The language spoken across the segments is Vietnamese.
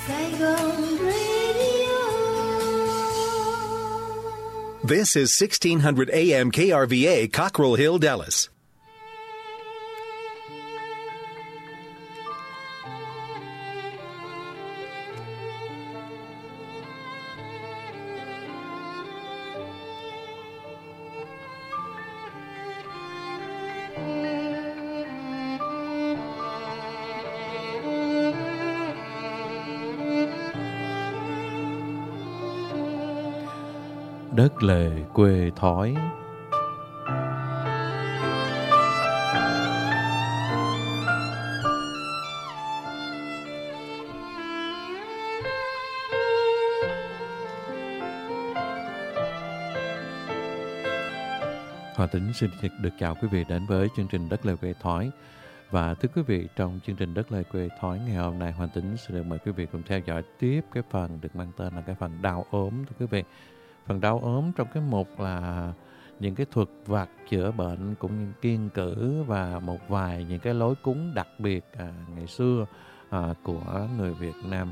Saigon Radio. This is 1600 AM KRVA, Cockrell Hill, Dallas. Đất lề quê thói. Hòa Tính xin được chào quý vị đến với chương trình Đất lề quê thói. Và thưa quý vị, trong chương trình Đất lề quê thói ngày hôm nay, Hòa Tính sẽ được mời quý vị cùng theo dõi tiếp cái phần được mang tên là cái phần đau ốm, thưa quý vị. Phần đau ốm trong cái mục là những cái thuật vặt chữa bệnh cũng như kiêng cữ và một vài những cái lối cúng đặc biệt ngày xưa của người Việt Nam.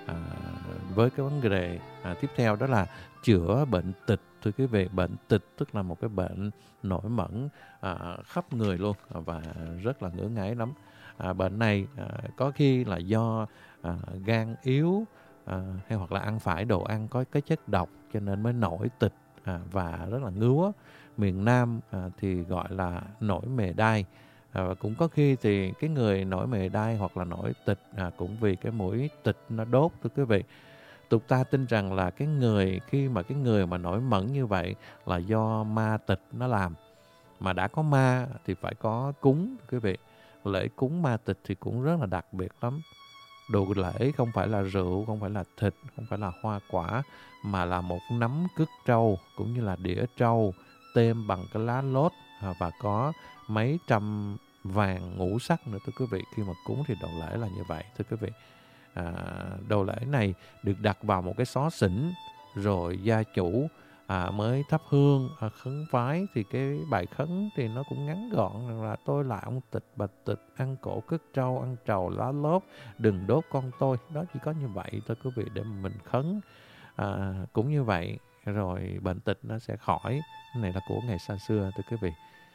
Với cái vấn đề tiếp theo đó là chữa bệnh tịch. Thưa quý vị, bệnh tịch tức là một cái bệnh nổi mẩn khắp người luôn và rất là ngứa ngáy lắm. Bệnh này có khi là do gan yếu hay hoặc là ăn phải đồ ăn có cái chất độc cho nên mới nổi tịch và rất là ngứa. Miền Nam thì gọi là nổi mề đay. Và cũng có khi thì cái người nổi mề đay hoặc là nổi tịch cũng vì cái mũi tịch nó đốt, thưa quý vị. Tục ta tin rằng là cái người mà nổi mẩn như vậy là do ma tịch nó làm. Mà đã có ma thì phải có cúng, thưa quý vị. Lễ cúng ma tịch thì cũng rất là đặc biệt lắm. Đồ lễ không phải là rượu, không phải là thịt, không phải là hoa quả, mà là một nắm cứt trâu cũng như là đĩa trâu têm bằng cái lá lốt và có mấy trăm vàng ngũ sắc nữa, thưa quý vị. Khi mà cúng thì đồ lễ là như vậy, thưa quý vị. Đồ lễ này được đặt vào một cái xó xỉnh, rồi gia chủ mới thắp hương khấn vái. Thì cái bài khấn thì nó cũng ngắn gọn rằng là: tôi là ông tịch bạch tịch, ăn cổ cứt trâu, ăn trầu lá lốt, đừng đốt con tôi. Đó, chỉ có như vậy thôi quý vị để mà mình khấn. Cũng như vậy rồi bệnh tịch nó sẽ khỏi. Cái này là của ngày xa xưa, thưa quý vị.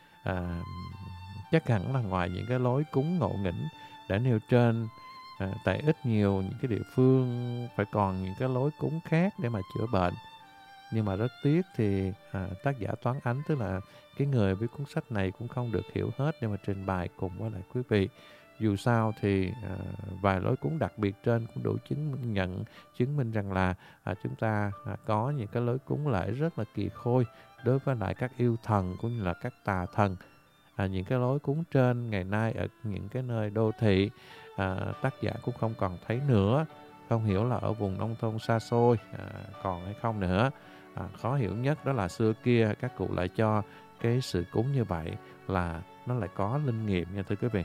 Chắc hẳn là ngoài những cái lối cúng ngộ nghĩnh đã nêu trên, tại ít nhiều những cái địa phương phải còn những cái lối cúng khác để mà chữa bệnh. Nhưng mà rất tiếc thì tác giả Toán Ánh, tức là cái người viết cuốn sách này, cũng không được hiểu hết để mà trình bày cùng với lại quý vị. Dù sao thì vài lối cúng đặc biệt trên cũng đủ chứng minh rằng là chúng ta có những cái lối cúng lễ rất là kỳ khôi đối với lại các yêu thần cũng như là các tà thần. Những cái lối cúng trên ngày nay ở những cái nơi đô thị tác giả cũng không còn thấy nữa. Không hiểu là ở vùng nông thôn xa xôi còn hay không nữa. Khó hiểu nhất đó là xưa kia các cụ lại cho cái sự cúng như vậy là nó lại có linh nghiệm nha, thưa quý vị.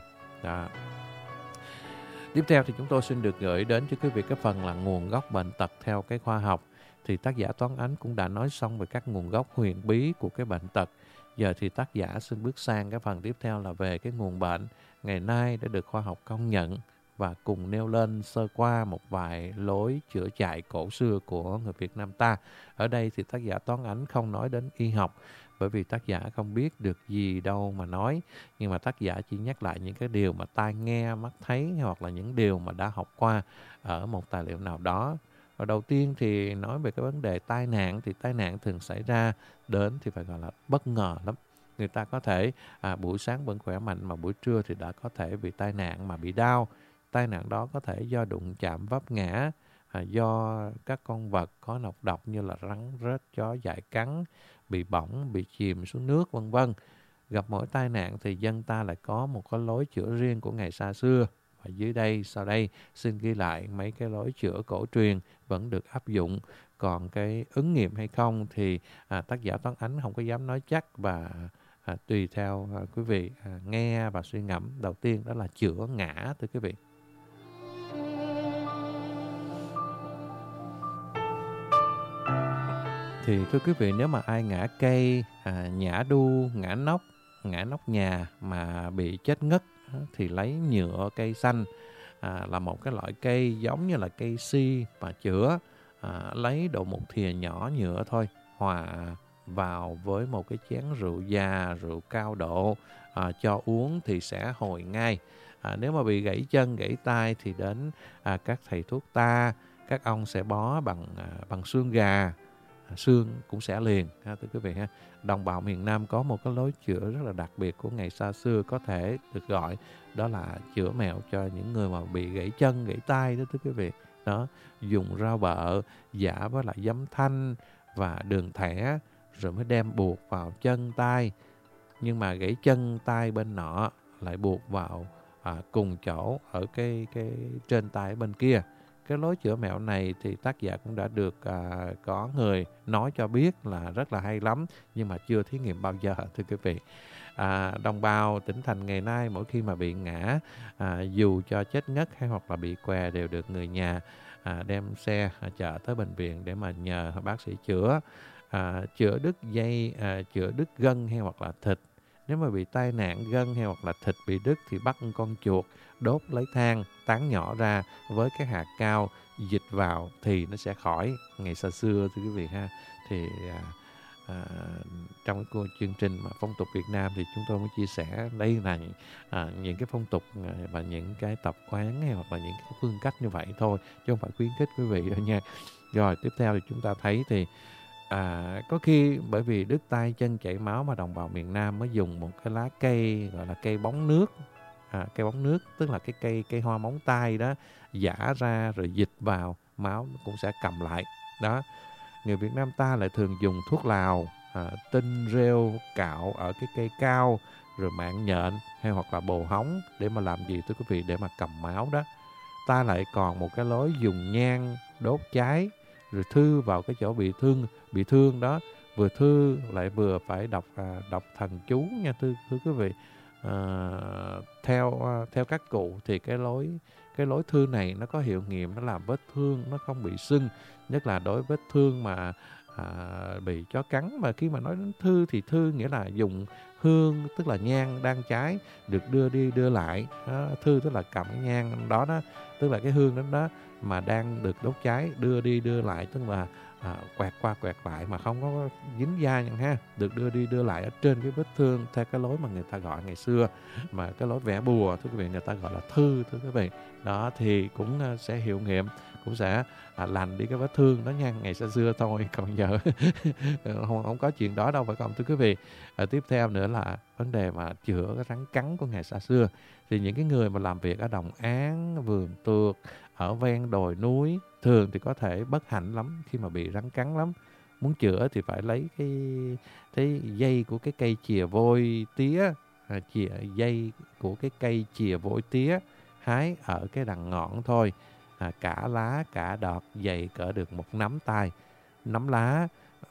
Tiếp theo thì chúng tôi xin được gửi đến cho quý vị cái phần là nguồn gốc bệnh tật theo cái khoa học. Thì tác giả Toán Ánh cũng đã nói xong về các nguồn gốc huyền bí của cái bệnh tật. Giờ thì tác giả xin bước sang cái phần tiếp theo là về cái nguồn bệnh ngày nay đã được khoa học công nhận, và cùng nêu lên sơ qua một vài lối chữa chạy cổ xưa của người Việt Nam ta. Ở đây thì tác giả Toán Ánh không nói đến y học, bởi vì tác giả không biết được gì đâu mà nói. Nhưng mà tác giả chỉ nhắc lại những cái điều mà tai nghe, mắt thấy, hoặc là những điều mà đã học qua ở một tài liệu nào đó. Và đầu tiên thì nói về cái vấn đề tai nạn, thì tai nạn thường xảy ra đến thì phải gọi là bất ngờ lắm. Người ta có thể buổi sáng vẫn khỏe mạnh mà buổi trưa thì đã có thể vì tai nạn mà bị đau. Tai nạn đó có thể do đụng chạm vấp ngã, do các con vật có nọc độc như là rắn, rết, chó dại cắn, bị bỏng, bị chìm xuống nước, vân vân. Gặp mỗi tai nạn thì dân ta lại có một cái lối chữa riêng của ngày xa xưa. Và dưới đây, sau đây xin ghi lại mấy cái lối chữa cổ truyền vẫn được áp dụng. Còn cái ứng nghiệm hay không thì tác giả Toán Ánh không có dám nói chắc, và tùy theo quý vị nghe và suy ngẫm. Đầu tiên đó là chữa ngã, thưa quý vị. Thì thưa quý vị, nếu mà ai ngã cây, ngã đu, ngã nóc nhà mà bị chết ngất thì lấy nhựa cây xanh là một cái loại cây giống như là cây si mà chữa. Lấy độ một thìa nhỏ nhựa thôi, hòa vào với một cái chén rượu già, rượu cao độ, cho uống thì sẽ hồi ngay. Nếu mà bị gãy chân, gãy tay thì đến các thầy thuốc ta, các ông sẽ bó bằng xương gà, xương cũng sẽ liền ha, thưa quý vị ha. Đồng bào miền Nam có một cái lối chữa rất là đặc biệt của ngày xa xưa, có thể được gọi đó là chữa mẹo cho những người mà bị gãy chân, gãy tay đó, thưa quý vị. Đó, dùng rau bợ giả với lại giấm thanh và đường thẻ, rồi mới đem buộc vào chân tay. Nhưng mà gãy chân tay bên nọ lại buộc vào cùng chỗ ở cái trên tay bên kia. Cái lối chữa mẹo này thì tác giả cũng đã được có người nói cho biết là rất là hay lắm, nhưng mà chưa thí nghiệm bao giờ, thưa quý vị. Đồng bào tỉnh thành ngày nay mỗi khi mà bị ngã, dù cho chết ngất hay hoặc là bị què, đều được người nhà đem xe chở tới bệnh viện để mà nhờ bác sĩ chữa. Chữa đứt dây, chữa đứt gân hay hoặc là thịt. Nếu mà bị tai nạn gân hay hoặc là thịt bị đứt thì bắt con chuột, đốt lấy than, tán nhỏ ra với cái hạt cao, dịch vào thì nó sẽ khỏi. Ngày xa xưa thưa quý vị ha, thì trong cái chương trình mà phong tục Việt Nam thì chúng tôi muốn chia sẻ đây là những cái phong tục và những cái tập quán hay hoặc là những cái phương cách như vậy thôi, chứ không phải khuyến khích quý vị đâu nha. Rồi tiếp theo thì chúng ta thấy thì có khi bởi vì đứt tay chân chảy máu mà đồng bào miền Nam mới dùng một cái lá cây gọi là cây bóng nước. Cây bóng nước tức là cái cây hoa móng tay đó, giã ra rồi dịch vào, máu cũng sẽ cầm lại. Đó, người Việt Nam ta lại thường dùng thuốc lào, tinh rêu cạo ở cái cây cao, rồi mạng nhện hay hoặc là bồ hóng để mà làm gì thưa quý vị, để mà cầm máu đó. Ta lại còn một cái lối dùng nhang đốt cháy rồi thư vào cái chỗ bị thương đó, vừa thư lại vừa phải đọc thần chú nha thưa quý vị. Theo các cụ thì cái lối thư này nó có hiệu nghiệm, nó làm vết thương nó không bị sưng, nhất là đối với vết thương mà bị chó cắn. Mà khi mà nói đến thư thì thư nghĩa là dùng hương, tức là nhang đang cháy được đưa đi đưa lại. Thư tức là cầm cái nhang đó, tức là cái hương đó mà đang được đốt cháy, đưa đi đưa lại, tức là quẹt qua quẹt lại mà không có dính da nha ha, được đưa đi đưa lại ở trên cái vết thương theo cái lối mà người ta gọi ngày xưa, mà cái lối vẽ bùa thưa quý vị, người ta gọi là thư thưa quý vị. Đó thì cũng sẽ hiệu nghiệm, cũng sẽ lành đi cái vết thương đó nha, ngày xưa thôi, còn giờ không có chuyện đó đâu, phải không thưa quý vị. Tiếp theo nữa là vấn đề mà chữa cái rắn cắn của ngày xa xưa. Thì những cái người mà làm việc ở đồng áng, vườn tược, ở ven đồi núi thường thì có thể bất hạnh lắm khi mà bị rắn cắn lắm. Muốn chữa thì phải lấy cái dây của cái cây chìa vôi tía, dây của cái cây chìa vôi tía hái ở cái đằng ngọn thôi. Cả lá cả đọt dày cỡ được một nắm tay, nắm lá,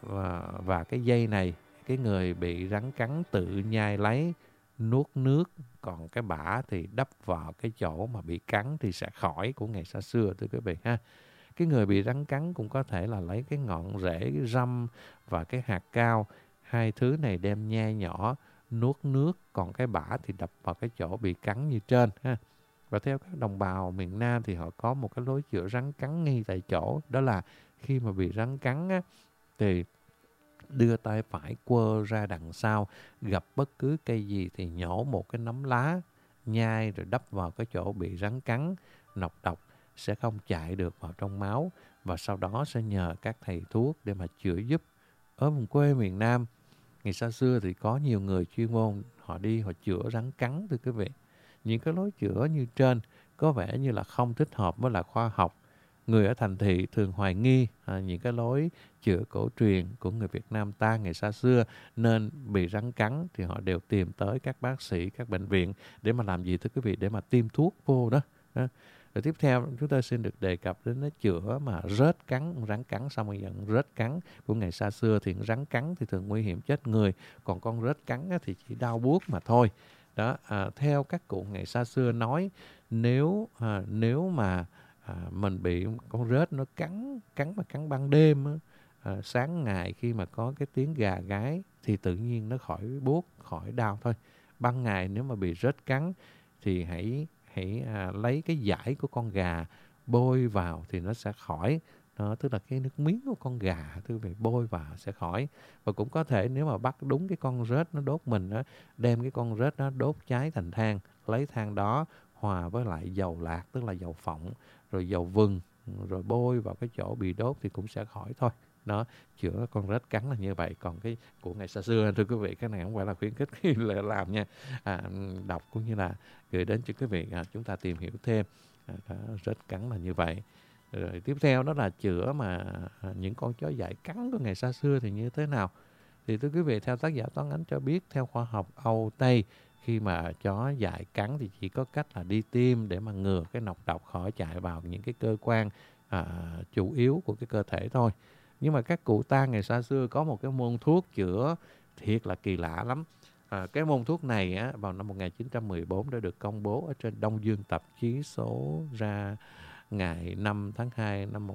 và cái dây này cái người bị rắn cắn tự nhai lấy, nuốt nước, còn cái bã thì đắp vào cái chỗ mà bị cắn thì sẽ khỏi, của ngày xa xưa thưa quý vị ha. Cái người bị rắn cắn cũng có thể là lấy cái ngọn rễ, cái răm và cái hạt cao, hai thứ này đem nhai nhỏ, nuốt nước, còn cái bã thì đập vào cái chỗ bị cắn như trên ha. Và theo các đồng bào miền Nam thì họ có một cái lối chữa rắn cắn ngay tại chỗ, đó là khi mà bị rắn cắn á, thì đưa tay phải quơ ra đằng sau, gặp bất cứ cây gì thì nhổ một cái nắm lá, nhai rồi đắp vào cái chỗ bị rắn cắn, nọc độc sẽ không chạy được vào trong máu, và sau đó sẽ nhờ các thầy thuốc để mà chữa giúp. Ở vùng quê miền Nam, ngày xa xưa thì có nhiều người chuyên môn, họ đi họ chữa rắn cắn thưa quý vị. Những cái lối chữa như trên có vẻ như là không thích hợp với là khoa học. Người ở thành thị thường hoài nghi những cái lối chữa cổ truyền của người Việt Nam ta ngày xa xưa, nên bị rắn cắn thì họ đều tìm tới các bác sĩ, các bệnh viện để mà làm gì thưa quý vị, để mà tiêm thuốc vô đó. Rồi tiếp theo chúng ta xin được đề cập đến nó chữa mà rết cắn, rắn cắn xong rồi dẫn rết cắn của ngày xa xưa. Thì rắn cắn thì thường nguy hiểm chết người, còn con rết cắn thì chỉ đau buốt mà thôi. Đó, theo các cụ ngày xa xưa nói, nếu mà mình bị con rết nó cắn ban đêm, sáng ngày khi mà có cái tiếng gà gáy thì tự nhiên nó khỏi buốt, khỏi đau thôi. Ban ngày nếu mà bị rết cắn thì hãy lấy cái dải của con gà bôi vào thì nó sẽ khỏi. Đó, tức là cái nước miếng của con gà, thưa quý vị, bôi vào sẽ khỏi. Và cũng có thể nếu mà bắt đúng cái con rết nó đốt mình đó, đem cái con rết nó đốt cháy thành than, lấy than đó hòa với lại dầu lạc, tức là dầu phộng, rồi dầu vừng, rồi bôi vào cái chỗ bị đốt thì cũng sẽ khỏi thôi. Đó, chữa con rết cắn là như vậy. Còn cái của ngày xa xưa, thưa quý vị, cái này không phải là khuyến khích khi là làm nha. Đọc cũng như là gửi đến cho quý vị chúng ta tìm hiểu thêm. Rết cắn là như vậy. Rồi tiếp theo đó là chữa mà những con chó dại cắn của ngày xa xưa thì như thế nào? Thì thưa quý vị, theo tác giả Toán Ánh cho biết, theo khoa học Âu Tây, khi mà chó dại cắn thì chỉ có cách là đi tiêm để mà ngừa cái nọc độc khỏi chạy vào những cái cơ quan chủ yếu của cái cơ thể thôi. Nhưng mà các cụ ta ngày xa xưa có một cái môn thuốc chữa thiệt là kỳ lạ lắm. Cái môn thuốc này vào năm 1914 đã được công bố ở trên Đông Dương tạp chí số ra ngày 5 tháng 2 năm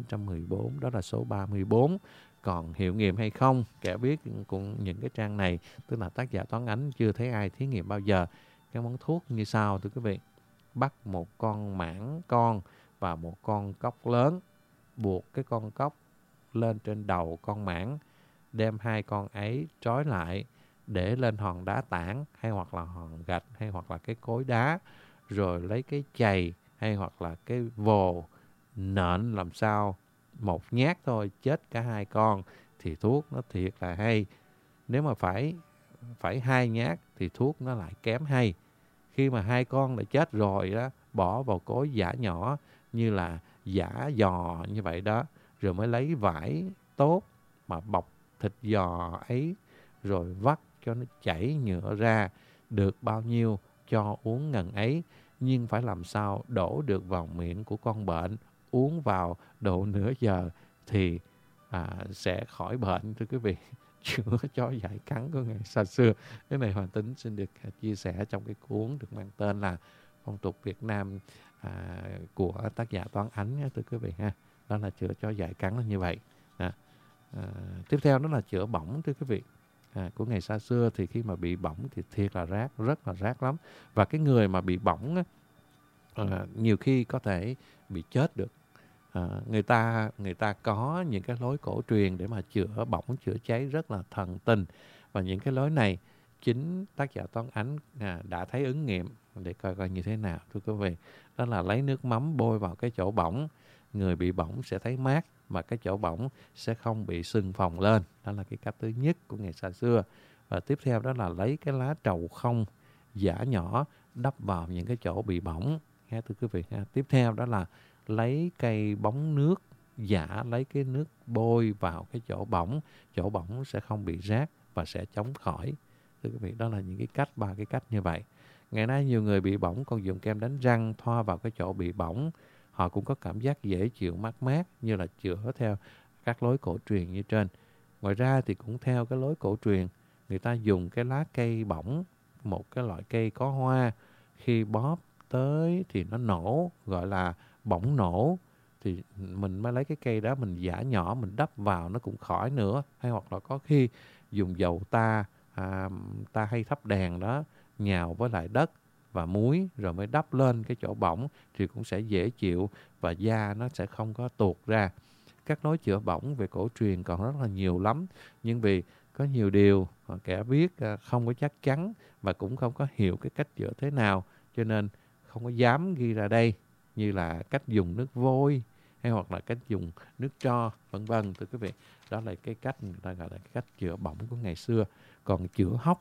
1914, đó là số 34. Còn hiệu nghiệm hay không, kẻ viết cũng những cái trang này, tức là tác giả Toán Ánh, chưa thấy ai thí nghiệm bao giờ. Cái món thuốc như sau, thưa quý vị. Bắt một con mãng con và một con cóc lớn, buộc cái con cóc lên trên đầu con mãng, đem hai con ấy trói lại, để lên hòn đá tảng hay hoặc là hòn gạch hay hoặc là cái cối đá, rồi lấy cái chày hay hoặc là cái vồ nện làm sao một nhát thôi chết cả hai con thì thuốc nó thiệt là hay. Nếu mà phải hai nhát thì thuốc nó lại kém hay. Khi mà hai con đã chết rồi đó, bỏ vào cối giã nhỏ như là giã giò như vậy đó, rồi mới lấy vải tốt mà bọc thịt giò ấy, rồi vắt cho nó chảy nhựa ra, được bao nhiêu cho uống ngần ấy, nhưng phải làm sao đổ được vào miệng của con bệnh. Uống vào độ nửa giờ thì sẽ khỏi bệnh, thưa quý vị. Chữa chó dại cắn của ngày xa xưa. Cái này Hoàng Tính xin được chia sẻ trong cái cuốn được mang tên là Phong tục Việt Nam của tác giả Toán Ánh, thưa quý vị ha. Đó là chữa chó dại cắn là như vậy. Tiếp theo đó là chữa bỏng, thưa quý vị. Của ngày xa xưa thì khi mà bị bỏng thì thiệt là rát, rất là rát lắm. Và cái người mà bị bỏng nhiều khi có thể bị chết được. Người ta có những cái lối cổ truyền để mà chữa bỏng, chữa cháy rất là thần tình. Và những cái lối này chính tác giả Toán Ánh đã thấy ứng nghiệm, để coi như thế nào, thưa quý vị. Đó là lấy nước mắm bôi vào cái chỗ bỏng, người bị bỏng sẽ thấy mát và cái chỗ bỏng sẽ không bị sưng phồng lên. Đó là cái cách thứ nhất của ngày xa xưa. Và tiếp theo đó là lấy cái lá trầu không giã nhỏ đắp vào những cái chỗ bị bỏng, thưa quý vị. Tiếp theo đó là lấy cây bóng nước, lấy cái nước bôi vào cái chỗ bỏng sẽ không bị rát và sẽ chống khỏi. Thưa quý vị, đó là những cái cách, 3 cái cách như vậy. Ngày nay nhiều người bị bỏng còn dùng kem đánh răng thoa vào cái chỗ bị bỏng. Họ cũng có cảm giác dễ chịu, mát mát như là chữa theo các lối cổ truyền như trên. Ngoài ra thì cũng theo cái lối cổ truyền, người ta dùng cái lá cây bỏng, một cái loại cây có hoa, khi bóp tới thì nó nổ, gọi là bỏng nổ, thì mình mới lấy cái cây đó mình giã nhỏ, mình đắp vào nó cũng khỏi nữa. Hay hoặc là có khi dùng dầu ta hay thắp đèn đó, nhào với lại đất và muối rồi mới đắp lên cái chỗ bỏng thì cũng sẽ dễ chịu và da nó sẽ không có tuột ra. Các lối chữa bỏng về cổ truyền còn rất là nhiều lắm, nhưng vì có nhiều điều kẻ viết không có chắc chắn và cũng không có hiểu cái cách chữa thế nào, cho nên không có dám ghi ra đây, như là cách dùng nước vôi hay hoặc là cách dùng nước tro, vân vân, thưa quý vị. Đó là cái cách người ta gọi là cái cách chữa bỏng của ngày xưa. Còn chữa hóc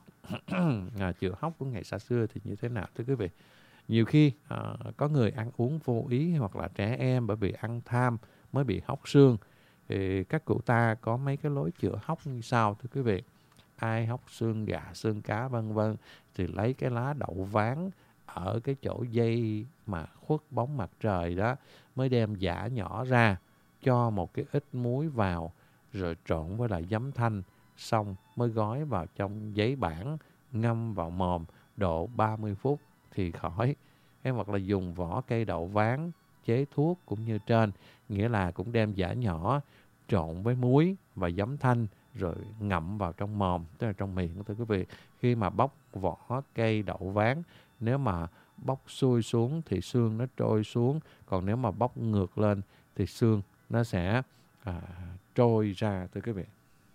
chữa hóc của ngày xa xưa thì như thế nào, thưa quý vị? Nhiều khi có người ăn uống vô ý hoặc là trẻ em bởi vì ăn tham mới bị hóc xương. Thì các cụ ta có mấy cái lối chữa hóc như sau, thưa quý vị. Ai hóc xương gà, xương cá, vân vân, thì lấy cái lá đậu ván ở cái chỗ dây mà khuất bóng mặt trời đó, mới đem giã nhỏ ra, cho một cái ít muối vào, rồi trộn với lại giấm thanh, xong mới gói vào trong giấy bản, ngâm vào mồm độ 30 phút thì khỏi. Hay hoặc là dùng vỏ cây đậu ván chế thuốc cũng như trên, nghĩa là cũng đem giã nhỏ, trộn với muối và giấm thanh, rồi ngậm vào trong mồm, tức là trong miệng, thưa quý vị. Khi mà bóc vỏ cây đậu ván, nếu mà bốc xuôi xuống thì xương nó trôi xuống, còn nếu mà bốc ngược lên thì xương nó sẽ trôi ra thưa quý vị.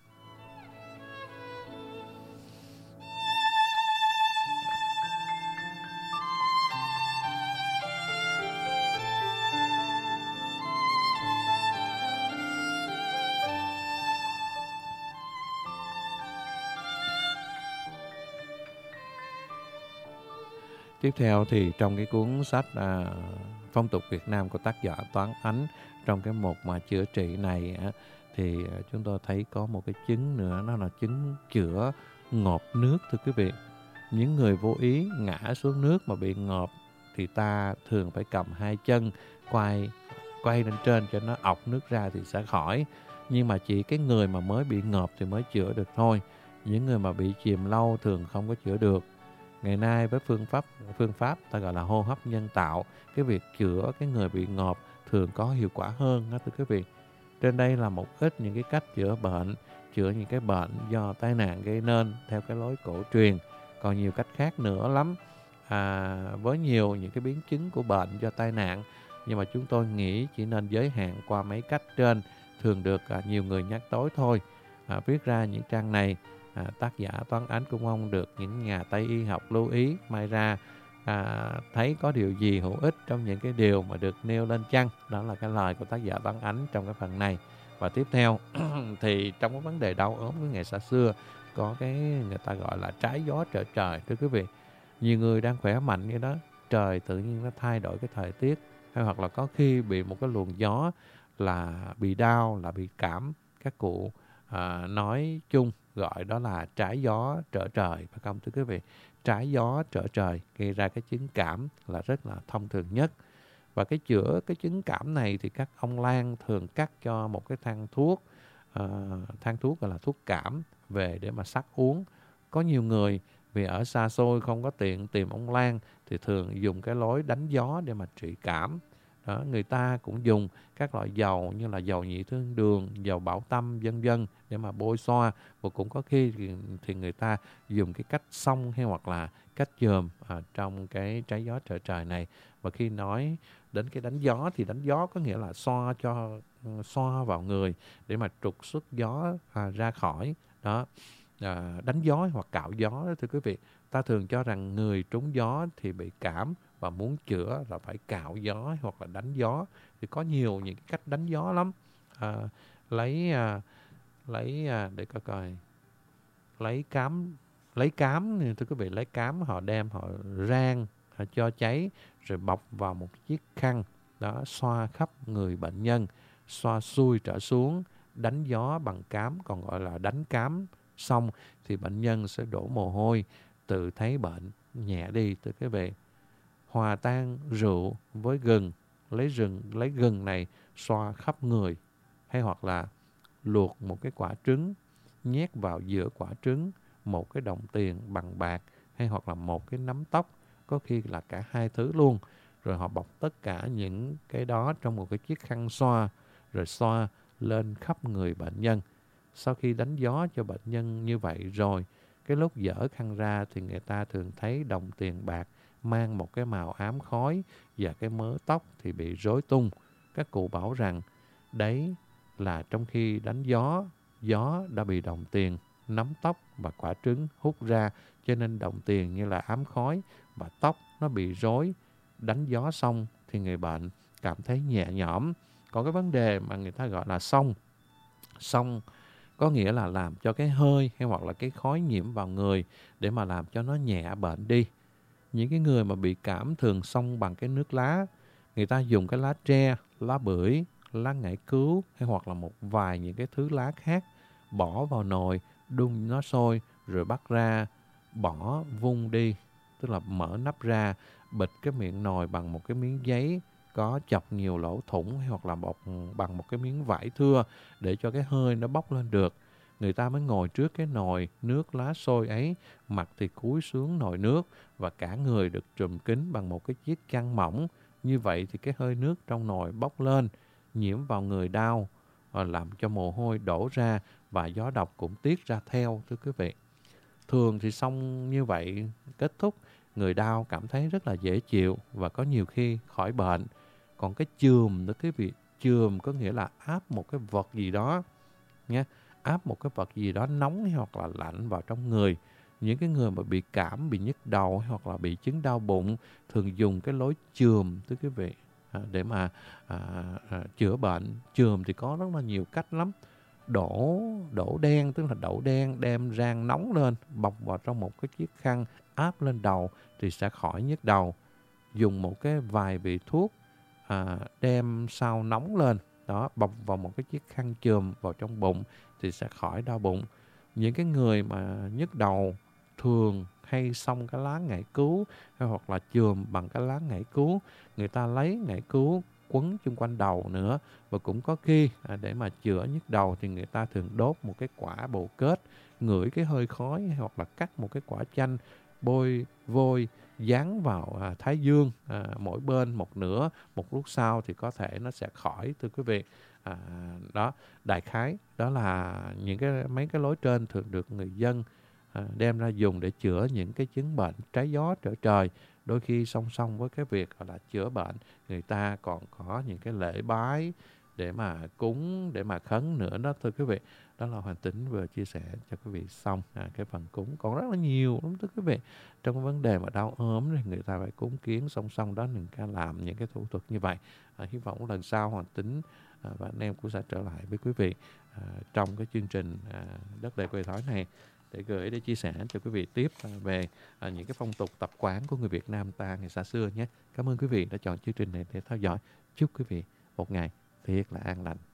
Tiếp theo thì trong cái cuốn sách Phong tục Việt Nam của tác giả Toán Ánh, trong cái mục mà chữa trị này thì chúng tôi thấy có một cái chứng nữa, nó là chứng chữa ngộp nước thưa quý vị. Những người vô ý ngã xuống nước mà bị ngộp thì ta thường phải cầm hai chân quay lên trên cho nó ọc nước ra thì sẽ khỏi. Nhưng mà chỉ cái người mà mới bị ngộp thì mới chữa được thôi. Những người mà bị chìm lâu thường không có chữa được. Ngày nay với phương pháp ta gọi là hô hấp nhân tạo, cái việc chữa cái người bị ngộp thường có hiệu quả hơn đó thưa quý vị. Trên đây là một ít những cái cách chữa những cái bệnh do tai nạn gây nên theo cái lối cổ truyền. Còn nhiều cách khác nữa lắm, với nhiều những cái biến chứng của bệnh do tai nạn. Nhưng mà chúng tôi nghĩ chỉ nên giới hạn qua mấy cách trên, thường được nhiều người nhắc tới thôi. Viết ra những trang này, tác giả Toán Ánh cũng mong được những nhà Tây y học lưu ý, may ra thấy có điều gì hữu ích trong những cái điều mà được nêu lên chăng. Đó là cái lời của tác giả Toán Ánh trong cái phần này. Và tiếp theo thì trong cái vấn đề đau ốm của ngày xa xưa, có cái người ta gọi là trái gió trở trời thưa quý vị. Nhiều người đang khỏe mạnh như đó, trời tự nhiên nó thay đổi cái thời tiết, hay hoặc là có khi bị một cái luồng gió là bị đau, là bị cảm. Các cụ nói chung gọi đó là trái gió trở trời, phải không thưa quý vị? Trái gió trở trời gây ra cái chứng cảm là rất là thông thường nhất. Và cái chữa cái chứng cảm này thì các ông lang thường cắt cho một cái thang thuốc gọi là thuốc cảm về để mà sắc uống. Có nhiều người vì ở xa xôi không có tiện tìm ông lang thì thường dùng cái lối đánh gió để mà trị cảm. Đó, người ta cũng dùng các loại dầu như là dầu nhị thương đường, dầu bảo tâm vân vân để mà bôi xoa. Và cũng có khi thì người ta dùng cái cách xông hay hoặc là cách chườm trong cái trái gió trở trời này. Và khi nói đến cái đánh gió thì đánh gió có nghĩa là xoa vào người để mà trục xuất gió ra khỏi. Đó, đánh gió hoặc cạo gió đó, thưa quý vị. Ta thường cho rằng người trúng gió thì bị cảm và muốn chữa là phải cạo gió hoặc là đánh gió. Thì có nhiều những cái cách đánh gió lắm. Để coi lấy cám thưa quý vị, lấy cám họ đem họ rang, họ cho cháy rồi bọc vào một chiếc khăn đó, xoa khắp người bệnh nhân, xoa xuôi trở xuống, đánh gió bằng cám, còn gọi là đánh cám. Xong thì bệnh nhân sẽ đổ mồ hôi, tự thấy bệnh nhẹ đi thưa quý vị. Hòa tan rượu với gừng, lấy gừng này xoa khắp người, hay hoặc là luộc một cái quả trứng, nhét vào giữa quả trứng một cái đồng tiền bằng bạc, hay hoặc là một cái nắm tóc, có khi là cả hai thứ luôn. Rồi họ bọc tất cả những cái đó trong một cái chiếc khăn xoa, rồi xoa lên khắp người bệnh nhân. Sau khi đánh gió cho bệnh nhân như vậy rồi, cái lúc dở khăn ra thì người ta thường thấy đồng tiền bạc mang một cái màu ám khói, và cái mớ tóc thì bị rối tung. Các cụ bảo rằng đấy là trong khi đánh gió, gió đã bị đồng tiền, nắm tóc và quả trứng hút ra, cho nên đồng tiền như là ám khói và tóc nó bị rối. Đánh gió xong thì người bệnh cảm thấy nhẹ nhõm. Còn cái vấn đề mà người ta gọi là xông có nghĩa là làm cho cái hơi hay hoặc là cái khói nhiễm vào người để mà làm cho nó nhẹ bệnh đi. Những cái người mà bị cảm thường xông bằng cái nước lá. Người ta dùng cái lá tre, lá bưởi, lá ngải cứu hay hoặc là một vài những cái thứ lá khác, bỏ vào nồi, đun nó sôi rồi bắt ra, bỏ vung đi, tức là mở nắp ra, bịt cái miệng nồi bằng một cái miếng giấy có chọc nhiều lỗ thủng, hay hoặc là bọc bằng một cái miếng vải thưa để cho cái hơi nó bốc lên được. Người ta mới ngồi trước cái nồi nước lá sôi ấy, mặt thì cúi xuống nồi nước và cả người được trùm kín bằng một cái chiếc chăn mỏng. Như vậy thì cái hơi nước trong nồi bốc lên, nhiễm vào người đau, làm cho mồ hôi đổ ra và gió độc cũng tiết ra theo thưa quý vị. Thường thì xong như vậy kết thúc người đau cảm thấy rất là dễ chịu và có nhiều khi khỏi bệnh. Còn cái chườm đó quý vị, chườm có nghĩa là áp một cái vật gì đó nha, áp một cái vật gì đó nóng hoặc là lạnh vào trong người. Những cái người mà bị cảm, bị nhức đầu hoặc là bị chứng đau bụng thường dùng cái lối chườm thưa quý vị để mà chữa bệnh. Chườm thì có rất là nhiều cách lắm. Đổ đen, tức là đậu đen đem rang nóng lên, bọc vào trong một cái chiếc khăn, áp lên đầu thì sẽ khỏi nhức đầu. Dùng một cái vài vị thuốc đem sao nóng lên, đó, bọc vào một cái chiếc khăn chườm vào trong bụng thì sẽ khỏi đau bụng. Những cái người mà nhức đầu thường hay xông cái lá ngải cứu hay hoặc là chườm bằng cái lá ngải cứu. Người ta lấy ngải cứu quấn chung quanh đầu nữa. Và cũng có khi để mà chữa nhức đầu thì người ta thường đốt một cái quả bồ kết, ngửi cái hơi khói hoặc là cắt một cái quả chanh, bôi vôi dán vào thái dương mỗi bên một nửa, một lúc sau thì có thể nó sẽ khỏi thưa quý vị. Đó, đại khái đó là mấy cái lối trên thường được người dân đem ra dùng để chữa những cái chứng bệnh trái gió trở trời. Đôi khi song song với cái việc là chữa bệnh, người ta còn có những cái lễ bái để mà cúng, để mà khấn nữa đó thưa quý vị. Đó là Hoàng Tính vừa chia sẻ cho quý vị xong cái phần cúng. Còn rất là nhiều lắm thưa quý vị. Trong cái vấn đề mà đau ốm thì người ta phải cúng kiến, song song đó người ta làm những cái thủ thuật như vậy. Hy vọng lần sau Hoàng Tính và anh em cũng sẽ trở lại với quý vị trong cái chương trình Đất Đề Quê Thói này để chia sẻ cho quý vị tiếp về những cái phong tục tập quán của người Việt Nam ta ngày xa xưa nhé. Cảm ơn quý vị đã chọn chương trình này để theo dõi. Chúc quý vị một ngày thiệt là an lành.